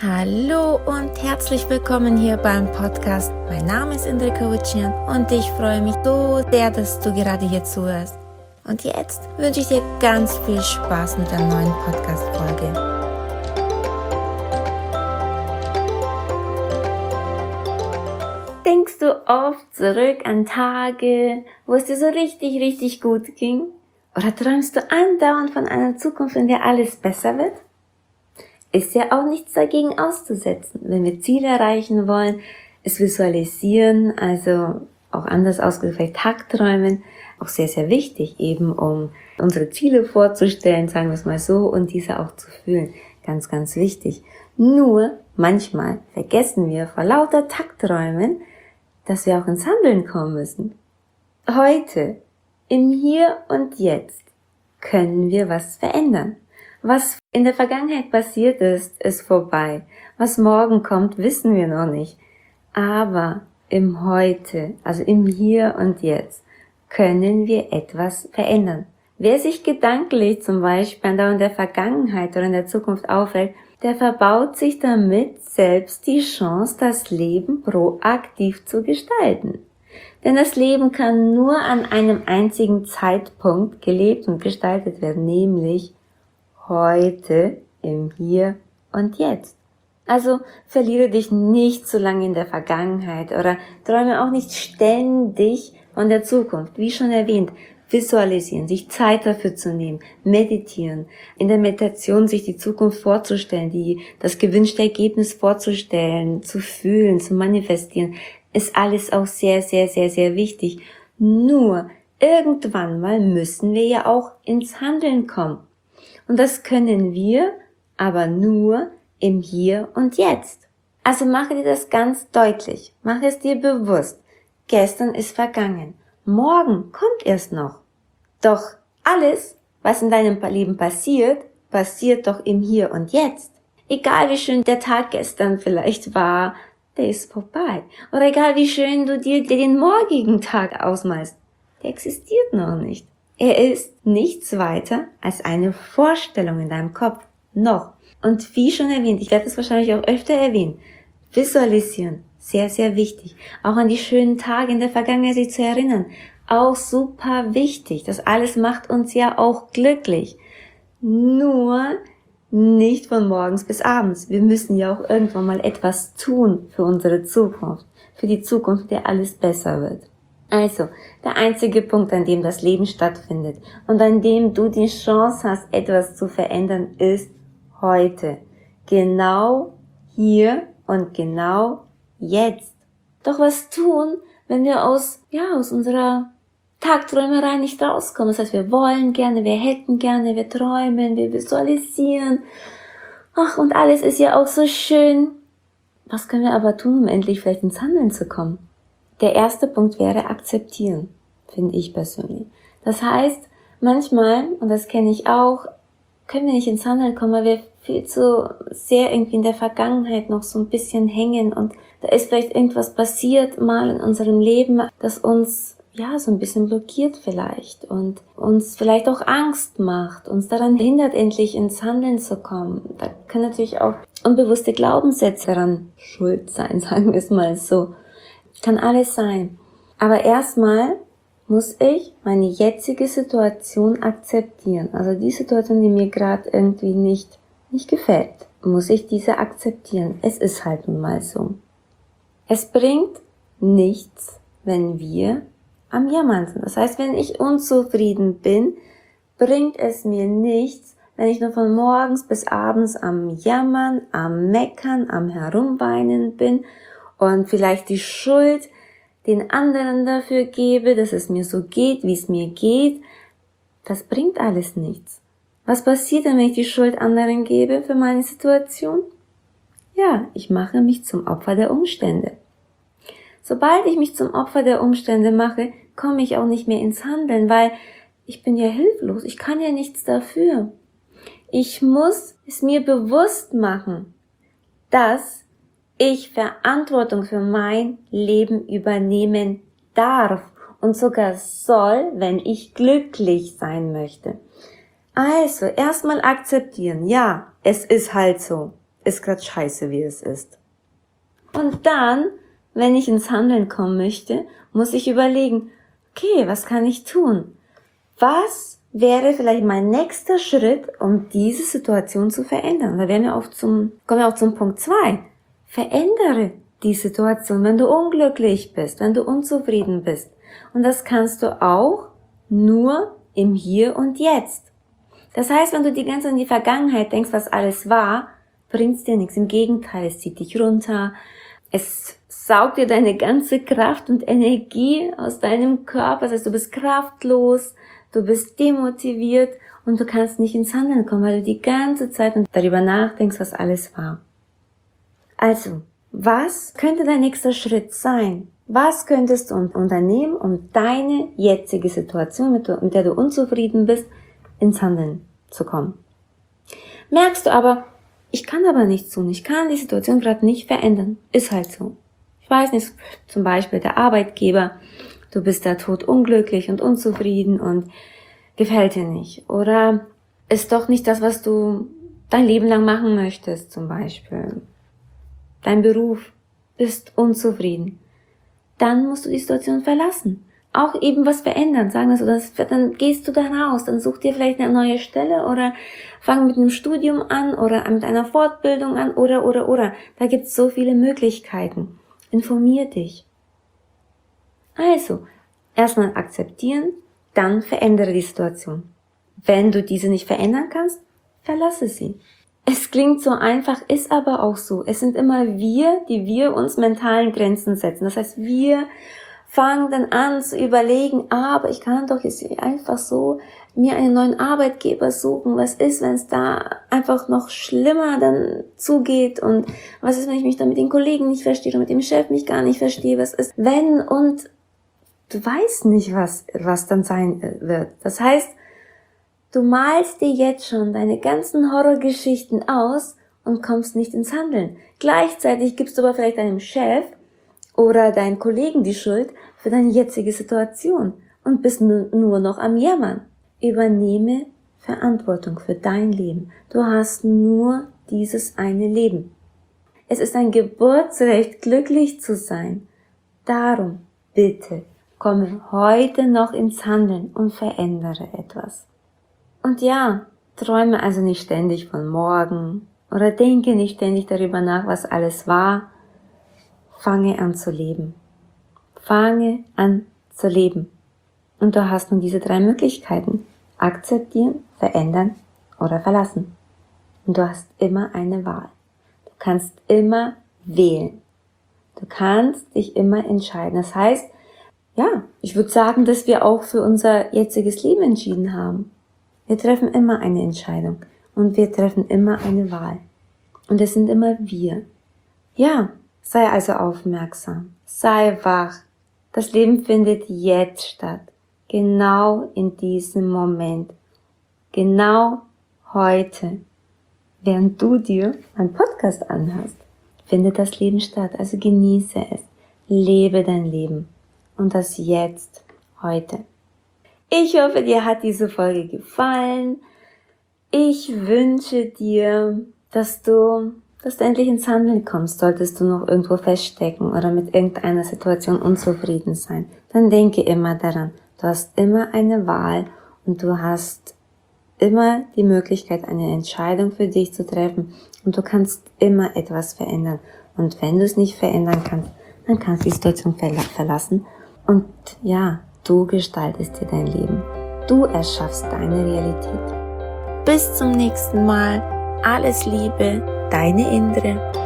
Hallo und herzlich willkommen hier beim Podcast. Mein Name ist Indrika Witschian und ich freue mich so sehr, dass du gerade hier zuhörst. Und jetzt wünsche ich dir ganz viel Spaß mit der neuen Podcast-Folge. Denkst du oft zurück an Tage, wo es dir so richtig gut ging? Oder träumst du andauernd von einer Zukunft, in der alles besser wird? Ist ja auch nichts dagegen auszusetzen, wenn wir Ziele erreichen wollen, es visualisieren, also auch anders ausgedrückt, vielleicht Tagträumen, auch sehr wichtig, eben um unsere Ziele vorzustellen, sagen wir es mal so, und diese auch zu fühlen. Ganz wichtig. Nur manchmal vergessen wir vor lauter Tagträumen, dass wir auch ins Handeln kommen müssen. Heute, im Hier und Jetzt, können wir was verändern. Was in der Vergangenheit passiert ist vorbei. Was morgen kommt, wissen wir noch nicht. Aber im Heute, also im Hier und Jetzt, können wir etwas verändern. Wer sich gedanklich zum Beispiel andauernd in der Vergangenheit oder in der Zukunft aufhält, der verbaut sich damit selbst die Chance, das Leben proaktiv zu gestalten. Denn das Leben kann nur an einem einzigen Zeitpunkt gelebt und gestaltet werden, nämlich heute, im Hier und Jetzt. Also verliere dich nicht so lange in der Vergangenheit oder träume auch nicht ständig von der Zukunft. Wie schon erwähnt, visualisieren, sich Zeit dafür zu nehmen, meditieren, in der Meditation sich die Zukunft vorzustellen, das gewünschte Ergebnis vorzustellen, zu fühlen, zu manifestieren, ist alles auch sehr wichtig. Nur irgendwann mal müssen wir ja auch ins Handeln kommen. Und das können wir aber nur im Hier und Jetzt. Also mache dir das ganz deutlich. Mache es dir bewusst. Gestern ist vergangen. Morgen kommt erst noch. Doch alles, was in deinem Leben passiert, passiert doch im Hier und Jetzt. Egal wie schön der Tag gestern vielleicht war, der ist vorbei. Oder egal wie schön du dir den morgigen Tag ausmalst, der existiert noch nicht. Er ist nichts weiter als eine Vorstellung in deinem Kopf. Noch. Und wie schon erwähnt, ich werde es wahrscheinlich auch öfter erwähnen, visualisieren, sehr wichtig. Auch an die schönen Tage in der Vergangenheit sich zu erinnern. Auch super wichtig. Das alles macht uns ja auch glücklich. Nur nicht von morgens bis abends. Wir müssen ja auch irgendwann mal etwas tun für unsere Zukunft. Für die Zukunft, in der alles besser wird. Also, der einzige Punkt, an dem das Leben stattfindet und an dem du die Chance hast, etwas zu verändern, ist heute. Genau hier und genau jetzt. Doch was tun, wenn wir aus unserer Tagträumerei nicht rauskommen? Das heißt, wir wollen gerne, wir hätten gerne, wir träumen, wir visualisieren. Ach, und alles ist ja auch so schön. Was können wir aber tun, um endlich vielleicht ins Handeln zu kommen? Der erste Punkt wäre akzeptieren, finde ich persönlich. Das heißt, manchmal, und das kenne ich auch, können wir nicht ins Handeln kommen, weil wir viel zu sehr irgendwie in der Vergangenheit noch so ein bisschen hängen und da ist vielleicht irgendwas passiert mal in unserem Leben, das uns so ein bisschen blockiert vielleicht und uns vielleicht auch Angst macht, uns daran hindert, endlich ins Handeln zu kommen. Da können natürlich auch unbewusste Glaubenssätze daran schuld sein, sagen wir es mal so. Kann alles sein. Aber erstmal muss ich meine jetzige Situation akzeptieren. Also die Situation, die mir gerade irgendwie nicht gefällt, muss ich diese akzeptieren. Es ist halt nun mal so. Es bringt nichts, wenn wir am Jammern sind. Das heißt, wenn ich unzufrieden bin, bringt es mir nichts, wenn ich nur von morgens bis abends am Jammern, am Meckern, am Herumweinen bin und vielleicht die Schuld den anderen dafür gebe, dass es mir so geht, wie es mir geht. Das bringt alles nichts. Was passiert denn, wenn ich die Schuld anderen gebe für meine Situation? Ja, ich mache mich zum Opfer der Umstände. Sobald ich mich zum Opfer der Umstände mache, komme ich auch nicht mehr ins Handeln, weil ich bin ja hilflos. Ich kann ja nichts dafür. Ich muss es mir bewusst machen, dass ich Verantwortung für mein Leben übernehmen darf und sogar soll, wenn ich glücklich sein möchte. Also, erstmal akzeptieren. Ja, es ist halt so. ist gerade scheiße, wie es ist. Und dann, wenn ich ins Handeln kommen möchte, muss ich überlegen, okay, was kann ich tun? Was wäre vielleicht mein nächster Schritt, um diese Situation zu verändern? Da kommen wir auch zum Punkt 2. Verändere die Situation, wenn du unglücklich bist, wenn du unzufrieden bist. Und das kannst du auch nur im Hier und Jetzt. Das heißt, wenn du die ganze Zeit in die Vergangenheit denkst, was alles war, bringt's dir nichts. Im Gegenteil, es zieht dich runter. Es saugt dir deine ganze Kraft und Energie aus deinem Körper. Das heißt, du bist kraftlos, du bist demotiviert und du kannst nicht ins Handeln kommen, weil du die ganze Zeit darüber nachdenkst, was alles war. Also, was könnte dein nächster Schritt sein? Was könntest du unternehmen, um deine jetzige Situation, mit der du unzufrieden bist, ins Handeln zu kommen? Merkst du aber, ich kann aber nichts tun, ich kann die Situation gerade nicht verändern. Ist halt so. Ich weiß nicht, zum Beispiel der Arbeitgeber, du bist da totunglücklich und unzufrieden und gefällt dir nicht. Oder ist doch nicht das, was du dein Leben lang machen möchtest, zum Beispiel. Dein Beruf, bist unzufrieden. Dann musst du die Situation verlassen. Auch eben was verändern, sagen wir so, dann gehst du da raus, dann such dir vielleicht eine neue Stelle oder fang mit einem Studium an oder mit einer Fortbildung an oder. Da gibt's so viele Möglichkeiten. Informier dich. Also, erstmal akzeptieren, dann verändere die Situation. Wenn du diese nicht verändern kannst, verlasse sie. Es klingt so einfach, ist aber auch so. Es sind immer wir, die wir uns mentalen Grenzen setzen. Das heißt, wir fangen dann an zu überlegen, aber ich kann doch jetzt einfach so mir einen neuen Arbeitgeber suchen. Was ist, wenn es da einfach noch schlimmer dann zugeht? Und was ist, wenn ich mich dann mit den Kollegen nicht verstehe oder mit dem Chef mich gar nicht verstehe? Was ist, wenn? Und du weißt nicht, was dann sein wird. Das heißt, du malst dir jetzt schon deine ganzen Horrorgeschichten aus und kommst nicht ins Handeln. Gleichzeitig gibst du aber vielleicht deinem Chef oder deinen Kollegen die Schuld für deine jetzige Situation und bist nur noch am Jammern. Übernehme Verantwortung für dein Leben. Du hast nur dieses eine Leben. Es ist ein Geburtsrecht, glücklich zu sein. Darum, bitte, komme heute noch ins Handeln und verändere etwas. Und ja, träume also nicht ständig von morgen oder denke nicht ständig darüber nach, was alles war. Fange an zu leben. Fange an zu leben. Und du hast nun diese 3 Möglichkeiten. Akzeptieren, verändern oder verlassen. Und du hast immer eine Wahl. Du kannst immer wählen. Du kannst dich immer entscheiden. Das heißt, ja, ich würde sagen, dass wir auch für unser jetziges Leben entschieden haben. Wir treffen immer eine Entscheidung und wir treffen immer eine Wahl. Und es sind immer wir. Ja, sei also aufmerksam, sei wach. Das Leben findet jetzt statt, genau in diesem Moment, genau heute. Während du dir einen Podcast anhörst, findet das Leben statt. Also genieße es, lebe dein Leben und das jetzt, heute. Ich hoffe, dir hat diese Folge gefallen. Ich wünsche dir, dass du endlich ins Handeln kommst, solltest du noch irgendwo feststecken oder mit irgendeiner Situation unzufrieden sein. Dann denke immer daran, du hast immer eine Wahl und du hast immer die Möglichkeit, eine Entscheidung für dich zu treffen und du kannst immer etwas verändern. Und wenn du es nicht verändern kannst, dann kannst du die Situation verlassen und ja, du gestaltest dir dein Leben. Du erschaffst deine Realität. Bis zum nächsten Mal. Alles Liebe, deine Indre.